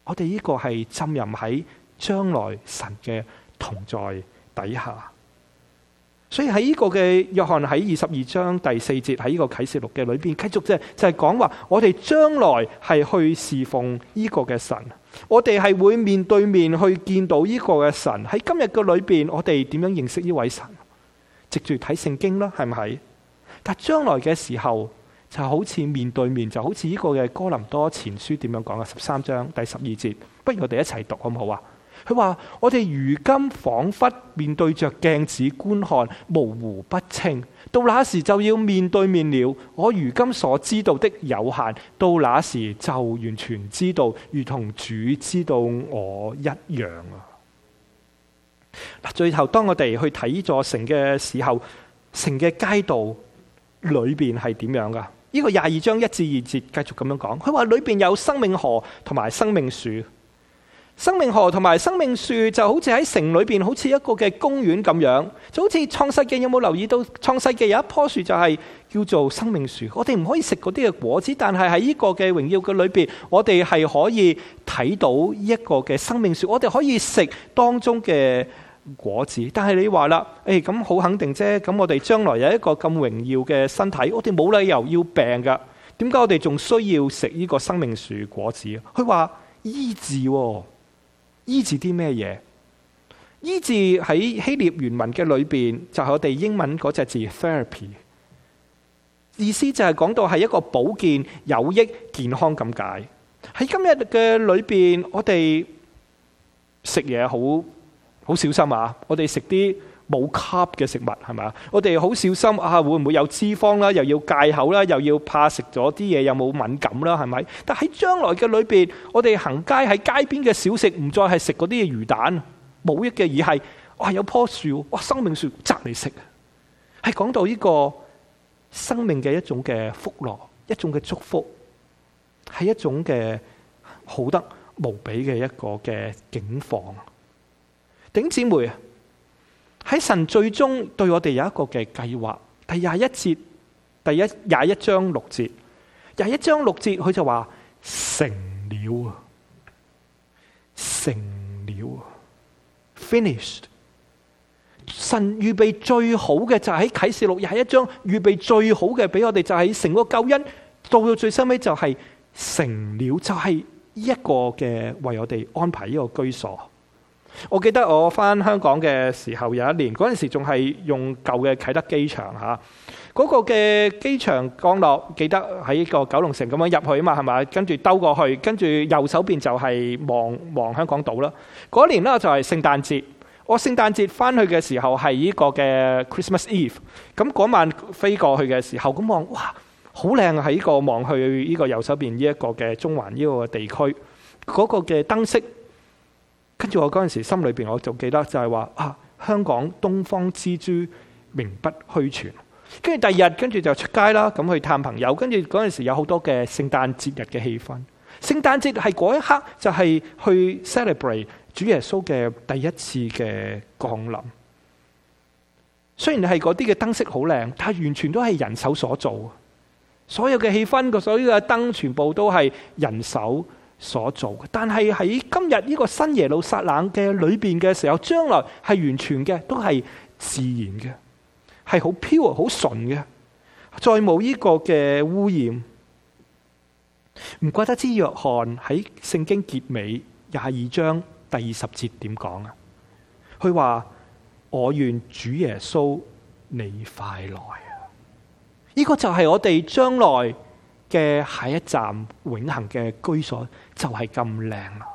S1: 我哋呢個係浸淫喺將來神嘅同在底下。所以喺呢個嘅約翰喺二十二章第四節喺呢個啟示錄嘅裏邊，繼續即係就係講話，我哋將來係去侍奉呢個嘅神，我哋係會面對面去見到呢個嘅神。喺今日嘅裏邊，我哋點樣認識呢位神？藉住睇聖經啦，係咪？但將來嘅時候就好似面對面，就好似呢個嘅哥林多前書點樣講啊？十三章第十二節，不如我哋一齊讀好唔好啊？佢話我哋如今仿佛面對着鏡子觀看，模糊不清，到那時就要面對面了。我如今所知道的有限，到那時就完全知道，如同主知道我一樣啊！嗱，最後當我哋去睇呢座城嘅時候，城嘅街道裏邊係點樣噶？呢、這個廿二章一至二節繼續咁樣講，佢話裏邊有生命河同埋生命樹。生命河同埋生命樹就好似喺城裏邊，好似一個嘅公園咁樣，就好似創世記，有冇留意到創世記有一棵樹就係叫做生命樹？我哋唔可以食嗰啲嘅果子，但係喺呢個嘅榮耀嘅裏邊，我哋係可以睇到一個嘅生命樹，我哋可以食當中嘅果子。但係你話啦，誒咁好肯定啫，咁我哋將來有一個咁榮耀嘅身體，我哋冇理由要病噶，點解我哋仲需要食呢個生命樹果子？佢話醫治喎。醫治啲咩嘢？醫治喺希臘原文嘅裏邊就係我哋英文嗰隻字 therapy， 意思就係講到係一個保健、有益、健康咁解。喺今日嘅裏邊，我哋食嘢好好小心啊！我哋食啲冇鈉嘅食物係咪？我哋好小心啊，會唔會有脂肪啦？又要戒口啦，又要怕食咗啲嘢有冇敏感啦？係咪？但喺將來嘅裏邊，我哋行街喺街邊嘅小食，唔再係食嗰啲嘅魚蛋冇益嘅，而係哇有棵樹，哇生命樹摘嚟食，係講到呢個生命嘅一種嘅福樂，一種嘅祝福，係一種嘅好得無比嘅一個嘅境況。弟兄姊妹啊！喺神最終對我哋有一個嘅計劃。第廿一節，第一廿一章六節，廿一章六節佢就話成了啊，成了啊 ，finished。神預備最好嘅就喺啟示錄廿一章預備最好嘅俾我哋，就係成個救恩到到最收尾就係成了，就係一個嘅為我哋安排呢個居所。我記得我翻香港嘅時候，有一年嗰陣時仲係用舊嘅啟德機場吓，嗰個嘅機場降落，記得喺個九龍城咁樣入去啊嘛，係咪？跟住兜過去，跟住右手邊就係望望香港島啦。嗰年呢就係聖誕節，我聖誕節翻去嘅時候係呢個嘅 Christmas Eve， 咁嗰晚飛過去嘅時候，咁望哇好靚啊！喺呢個望去呢個右手邊呢一個嘅中環呢個地區，嗰個嘅燈飾。跟住我嗰陣時心裏邊我就記得就係話啊，香港東方之珠名不虛傳。跟住第二日跟住就出街啦，咁去探朋友。跟住嗰陣時有好多嘅聖誕節日嘅氣氛。聖誕節係嗰一刻就係去 celebrate 主耶穌嘅第一次嘅降臨。雖然係嗰啲嘅燈飾好靚，但係完全都係人手所做。所有嘅氣氛個所有嘅燈全部都係人手所做嘅，但係喺今日呢個新耶路撒冷嘅裏邊嘅時候，將來係完全嘅，都係自然嘅，係好 pure、好純嘅，再冇呢個嘅污染。唔怪得知約翰喺聖經結尾廿二章第二十節點講啊？佢話：我願主耶穌你快來啊！呢個就係我哋將來嘅下一站永恆嘅居所，就係咁靚啦。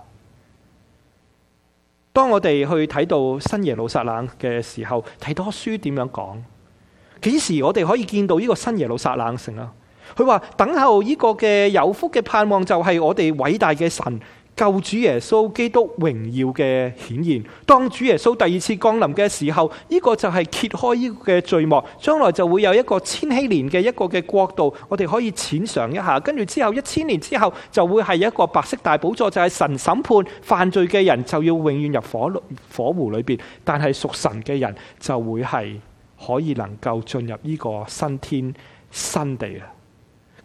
S1: 當我哋去睇到新耶路撒冷嘅時候，提多書點樣講？幾時我哋可以見到呢個新耶路撒冷城啊？佢話等候呢個嘅有福嘅盼望，就係我哋偉大嘅神救主耶穌基督榮耀嘅顯現。當主耶穌第二次降臨嘅時候，呢個就係揭開呢個嘅序幕，將來就會有一個千禧年嘅一個嘅國度，我哋可以淺嘗一下。跟住之後一千年之後，就會係一個白色大寶座，就係神審判犯罪嘅人，就要永遠入火火湖裏邊。但係屬神嘅人就會係可以能夠進入呢個新天新地啊！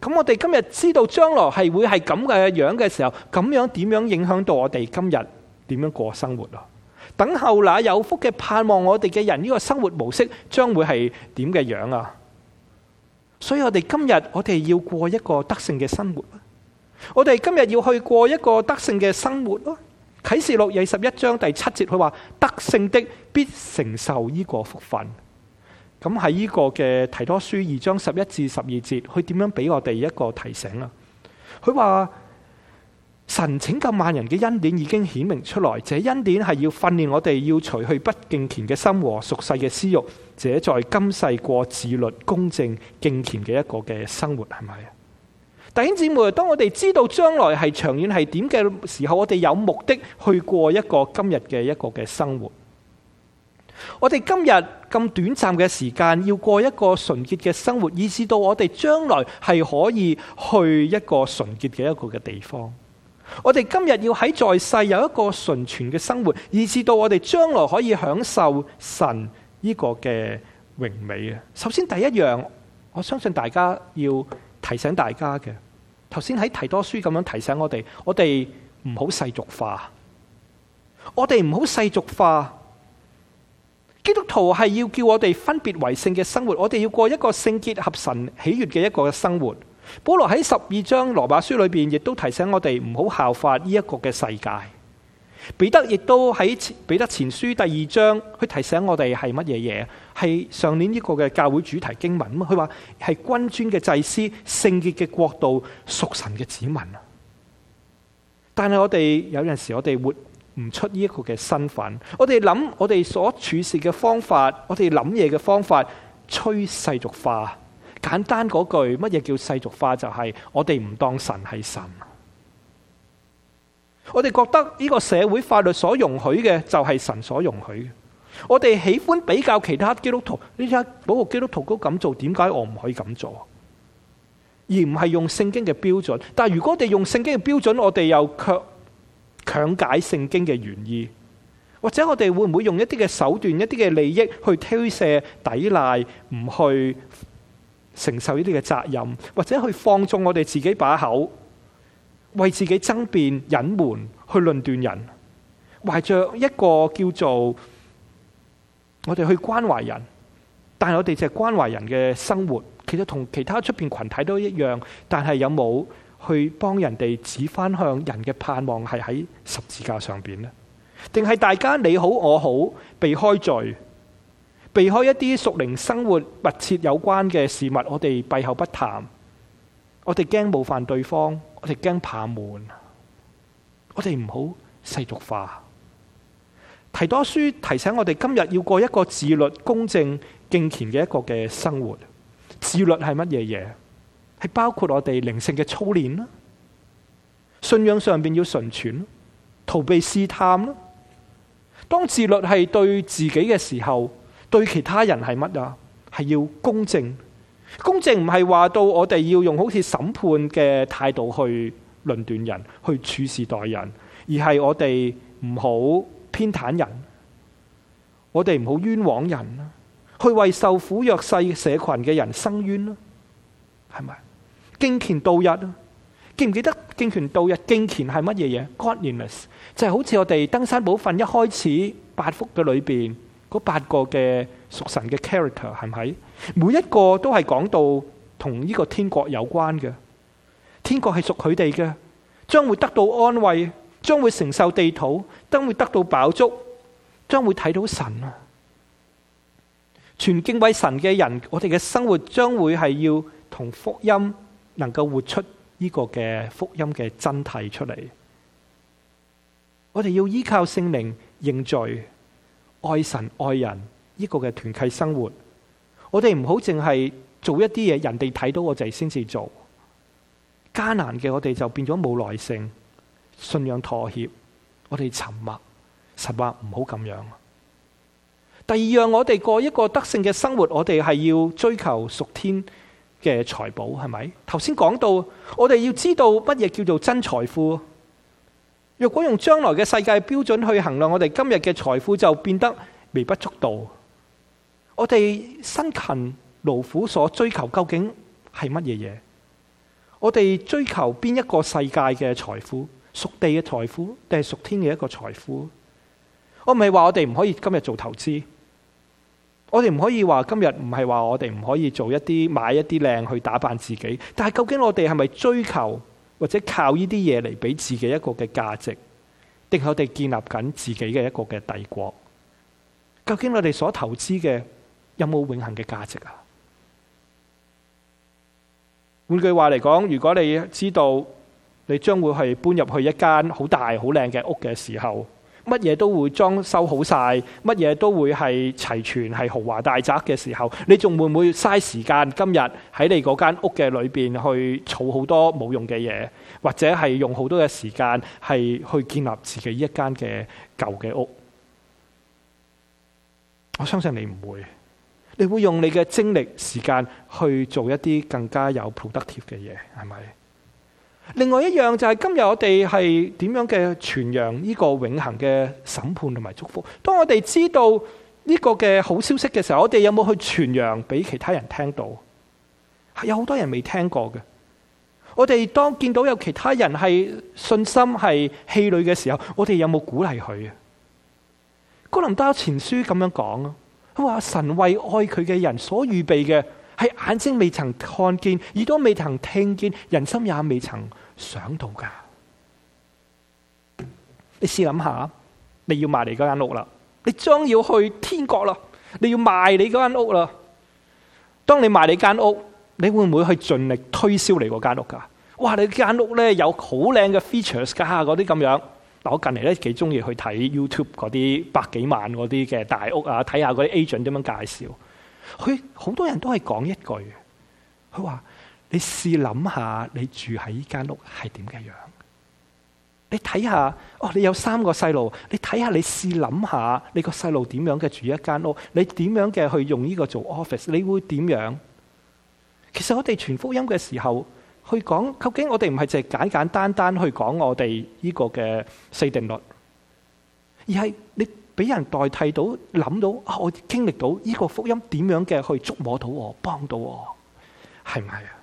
S1: 咁我哋今日知道將來係會係咁嘅樣嘅時候，咁樣點樣影響到我哋今日點樣過生活啊？等候那有福嘅盼望我哋嘅人，呢個生活模式將會係點嘅樣啊？所以我哋今日我哋要過一個得勝嘅生活，我哋今日要去過一個得勝嘅生活咯。啟示錄二十一章第七節佢話，得勝的必承受呢個福分。咁喺呢個嘅提多書二章十一至十二節，佢點樣俾我哋一個提醒啊？佢話神拯救萬人嘅恩典已經顯明出來，這恩典係要訓練我哋要除去不敬虔嘅心和屬世嘅私欲，這在今世過自律、公正、敬虔嘅一個嘅生活，係咪啊？弟兄姊妹，當我哋知道將來係長遠係點嘅時候，我哋有目的去過一個今日嘅一個嘅生活。我哋今日咁短暫嘅時間，要過一個純潔嘅生活，以至到我哋將來係可以去一個純潔嘅一個嘅地方。我哋今日要喺在世有一個純全嘅生活，以至到我哋將來可以享受神呢個嘅榮美啊！首先第一樣，我相信大家要提醒大家嘅，頭先喺提多書咁樣提醒我哋，我哋唔好世俗化，我哋唔好世俗化。基督徒係要叫我哋分別為聖嘅生活，我哋要過一個聖潔合神喜悅嘅一個生活。保羅喺十二章羅馬書裏邊亦都提醒我哋唔好效法呢一個嘅世界。彼得亦都喺彼得前書第二章去提醒我哋係乜嘢嘢，係上年呢個嘅教會主題經文。佢話係君尊嘅祭司、聖潔嘅國度、屬神嘅子民。但係我哋有陣時我哋活唔出呢一個嘅身份，我哋諗我哋所處事嘅方法，我哋諗嘢嘅方法趨世俗化。簡單嗰句，乜嘢叫世俗化？就係我哋唔當神係神。我哋覺得呢個社會法律所容許嘅就係神所容許嘅。我哋喜歡比較其他基督徒，呢家嗰個基督徒都咁做，點解我唔可以咁做？而唔係用聖經嘅標準。但係如果我哋用聖經嘅標準，我哋又卻強解聖經嘅原意，或者我哋會唔會用一啲嘅手段、一啲嘅利益去推卸、抵賴，唔去承受呢啲嘅責任，或者去放縱我哋自己把口，為自己爭辯、隱瞞，去論斷人，懷着一個叫做我哋去關懷人，但係我哋就係關懷人嘅生活，其實同其他出邊群體都一樣，但係有冇去幫人哋指翻向人嘅盼望係喺十字架上邊呢？定係大家你好我好，避開罪，避開一啲屬靈生活密切有關嘅事物，我哋閉口不談，我哋驚冒犯對方，我哋驚怕悶，我哋唔好世俗化。提多書提醒我哋今日要過一個自律、公正、敬虔嘅一個嘅生活。自律係乜嘢嘢？係包括我哋靈性嘅操練啦，信仰上邊要純全，逃避試探啦。當自律係對自己嘅時候，對其他人係乜啊？係要公正。公正唔係話到我哋要用好似審判嘅態度去論斷人，去處事待人，而係我哋唔好偏袒人，我哋唔好冤枉人，去為受苦弱勢社群嘅人伸冤啦，係咪？敬虔度日啊！記唔記得敬虔度日？敬虔係乜嘢嘢 ？Godliness 就係好似我哋登山寶訓一開始八福嘅裏邊嗰八個嘅屬神嘅 character 係咪？每一個都係講到同呢個天國有關嘅，天國係屬佢哋嘅，將會得到安慰，將會承受地土，將會得到飽足，將會睇到神啊！全敬畏神嘅人，我哋嘅生活將會係要同福音能夠活出呢個嘅福音嘅真諦出嚟。我哋要依靠聖靈認罪、愛神愛人呢個嘅團契生活。我哋唔好淨係做一啲嘢，人哋睇到我哋先至做。艱難嘅我哋就變咗冇耐性，信仰妥協，我哋沉默。神話唔好咁樣。第二樣，我哋過一個得勝嘅生活，我哋係要追求屬天嘅財寶，係咪？頭先講到，我哋要知道乜嘢叫做真財富。若果用將來嘅世界標準去衡量我哋今日嘅財富，就變得微不足道。我哋辛勤勞苦所追求究竟係乜嘢嘢？ 我哋追求邊一個世界嘅財富？屬地嘅財富定係屬天嘅一個財富？我唔係話我哋唔可以今日做投資，我哋唔可以話今日唔係話我哋唔可以做一啲買一啲靚去打扮自己，但係究竟我哋係咪追求或者靠呢啲嘢嚟俾自己一個嘅價值，定係我哋建立緊自己嘅一個嘅帝國？究竟我哋所投資嘅有冇永恆嘅價值啊？換句話嚟講，如果你知道你將會係搬入去一間好大好靚嘅屋嘅時候，乜嘢都會裝修好晒，乜嘢都會係齊全，係豪華大宅嘅時候，你仲會唔會嘥時間今日喺你嗰間屋嘅裏邊去儲好多冇用嘅嘢，或者係用好多嘅時間係去建立自己一間嘅舊嘅屋？我相信你唔會，你會用你嘅精力時間去做一啲更加有 productive 嘅嘢，係咪？另外一樣就係今日我哋係點樣嘅傳揚呢個永恆嘅審判同埋祝福？當我哋知道呢個嘅好消息嘅時候，我哋有冇去傳揚俾其他人聽到？係有好多人未聽過嘅。我哋當見到有其他人係信心係氣餒嘅時候，我哋有冇鼓勵佢啊？哥林多前書咁樣講啊，佢話神為愛佢嘅人所預備嘅，係眼睛未曾看見，耳朵未曾聽見，人心也未曾想到噶。你試諗下，你要賣你嗰間屋啦，你將要去天國啦，你要賣你嗰間屋啦。當你賣你間屋，你會唔會去盡力推銷你嗰間屋噶？哇！你間屋咧有好靚嘅 features 噶，嗰啲咁樣。嗱，我近嚟咧幾中意去睇 YouTube 嗰啲百幾萬嗰啲嘅大屋啊，睇下嗰啲 agent 點樣介紹。佢好多人都係講一句，佢話：你試諗下，你住喺呢間屋係點嘅樣？你睇下，哦，你有三個細路，你睇下，你試諗下，你個細路點樣嘅住一間屋？你點樣嘅去用呢個做 office？你會點樣？其實我哋傳福音嘅時候，去講究竟我哋唔係淨係簡簡單單去講我哋呢個嘅四定律，而係你俾人代替到諗到啊，我經歷到呢個福音點樣嘅去觸摸到我，幫到我，係唔係啊？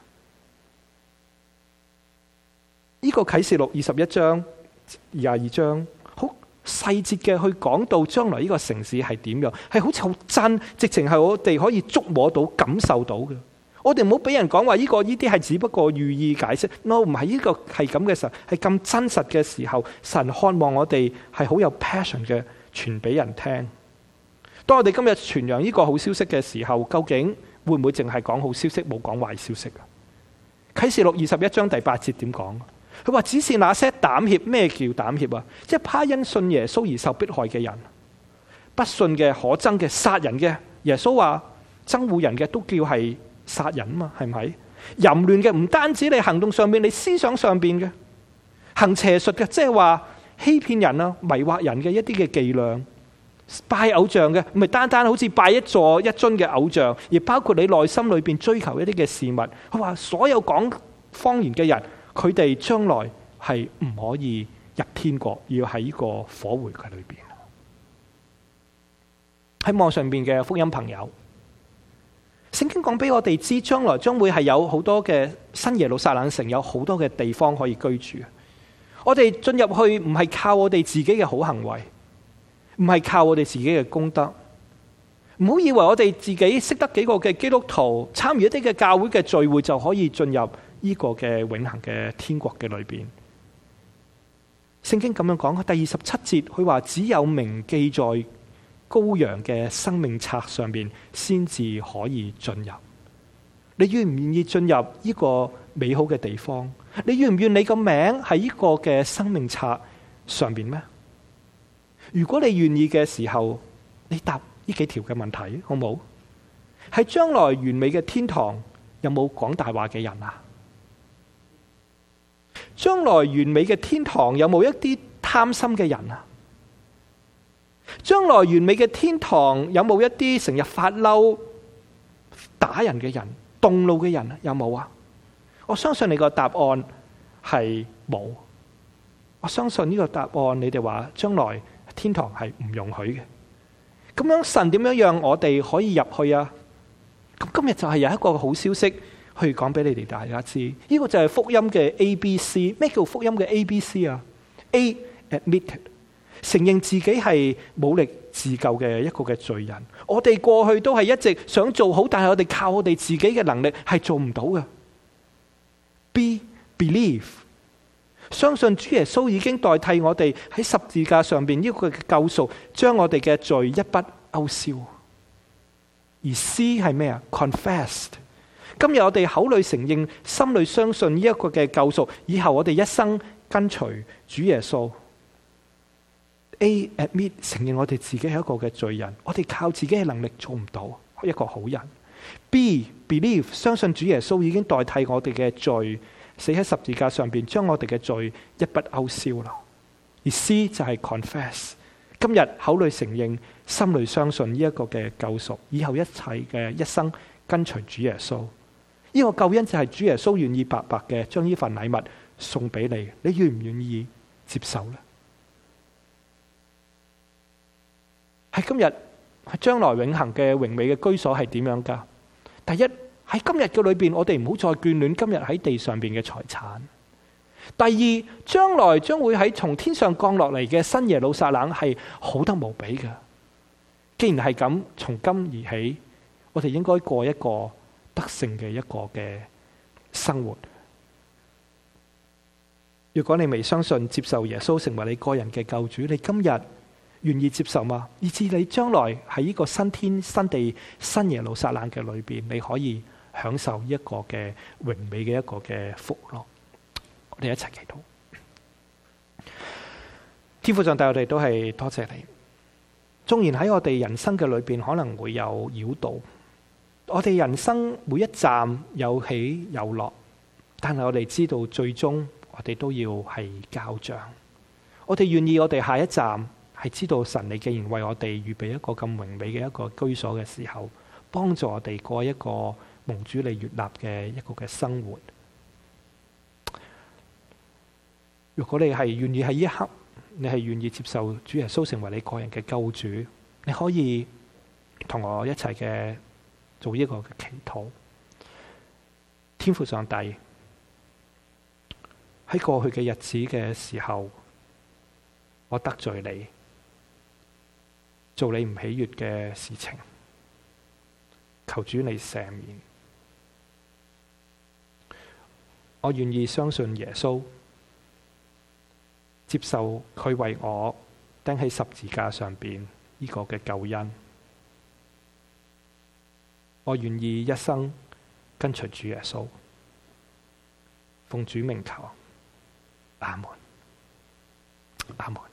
S1: 呢個啟示錄二十一章、廿二章，好細節嘅去講到將來呢個城市係點樣，係好似好真，直情係我哋可以觸摸到、感受到嘅。我哋唔好俾人講話呢個呢啲係只不過寓意解釋。no， 唔係，呢個係咁嘅時候，係咁真實嘅時候，神渴望我哋係好有 passion 嘅傳俾人聽。當我哋今日傳揚呢個好消息嘅時候，究竟會唔會淨係講好消息，冇講壞消息啊？啟示錄二十一章第八節點講？佢話只是那些膽怯，咩叫膽怯啊？即係怕因信耶穌而受迫害嘅人，不信嘅、可憎嘅、殺人嘅。耶穌話憎惡人嘅都叫係殺人嘛，係咪？淫亂嘅唔單止你行動上面，你思想上邊嘅行邪術嘅，即係話欺騙人啊、迷惑人嘅一啲嘅伎倆，拜偶像嘅唔係單單好似拜一座一尊嘅偶像，而包括你內心裏邊追求一啲嘅事物。佢話所有講方言嘅人，佢哋將來係唔可以入天國，要喺呢個火湖嘅裏邊。喺網上邊嘅福音朋友，聖經講俾我哋知，將來將會係有好多嘅新耶路撒冷城，有好多嘅地方可以居住。我哋進入去唔係靠我哋自己嘅好行為，唔係靠我哋自己嘅功德。唔好以為我哋自己識得幾個嘅基督徒，參與一啲嘅教會嘅聚會就可以進入呢個嘅永恆嘅天國嘅裏邊。聖經咁樣講，第二十七節佢話只有名記在羔羊嘅生命冊上面，先至可以進入。你願唔願意進入呢個美好嘅地方？你願唔願你個名喺呢個嘅生命冊上邊咩？如果你願意嘅時候，你答呢幾條嘅問題好冇？喺將來完美嘅天堂有冇講大話嘅人啊？將來完美嘅天堂有冇一啲貪心嘅人啊？將來完美嘅天堂有冇一啲成日發嬲打人嘅人、動怒嘅人啊？有冇啊？我相信你個答案係冇。我相信呢個答案你哋話將來天堂係唔容許嘅。咁樣神點樣讓我哋可以入去啊？咁今日就係有一個好消息去講俾你哋大家知。呢個就係福音嘅 A B C。咩叫福音嘅 A B C 啊 ？A admitted， 承認自己係冇力自救嘅一個嘅罪人。我哋過去都係一直想做好，但係我哋靠我哋自己嘅能力係做唔到嘅。B believe， 相信主耶穌已經代替我哋喺十字架上邊呢個嘅救贖，將我哋嘅罪一筆勾銷。而 C 係咩啊 ？Confessed， 今日我哋口裏承認，心裏相信呢一個嘅救贖，以後我哋一生跟隨主耶穌。A admit， 承認我哋自己係一個嘅罪人，我哋靠自己嘅能力做唔到一個好人。B believe， 相信主耶穌已經代替我哋嘅罪，死喺十字架上邊，將我哋嘅罪一筆勾銷啦。而 C 就係 confess， 今日口裏承認，心裏相信呢一個嘅救贖，以後一切嘅一生跟隨主耶穌。呢個救恩就係主耶穌願意白白嘅將呢份禮物送俾你，你願唔願意接受呢？喺今日，喺將來永恆嘅榮美嘅居所係點樣噶？第一，喺今日嘅裏邊，我哋唔好再眷戀今日喺地上邊嘅財產。第二，將來將會喺從天上降落嚟嘅新耶路撒冷係好得無比嘅。既然係咁，從今而起，我哋應該過一個得勝嘅一個嘅生活。如果你未相信接受耶穌成為你個人嘅救主，你今日願意接受嗎？以至你將來喺呢個新天新地新耶路撒冷嘅裏邊，你可以享受一個嘅榮美嘅一個嘅福樂。我哋一齊祈禱。天父上帝，我哋都係多謝你。縱然喺我哋人生嘅裏邊可能會有擾動，我哋人生每一站有起有落，但係我哋知道最終我哋都要係交賬。我哋願意我哋下一站係知道神你既然為我哋預備一個咁榮美嘅一個居所嘅時候，幫助我哋過一個蒙主你悅納嘅一個嘅生活。如果你係願意喺呢一刻，你係願意接受主耶穌成為你個人嘅救主，你可以同我一齊嘅做一個嘅祈禱。天父上帝，喺過去嘅日子嘅時候，我得罪你，做你唔喜悅嘅事情，求主你赦免。我願意相信耶穌，接受佢為我釘喺十字架上邊呢個嘅救恩。我願意一生跟隨主耶穌，奉主名求，阿門，阿門。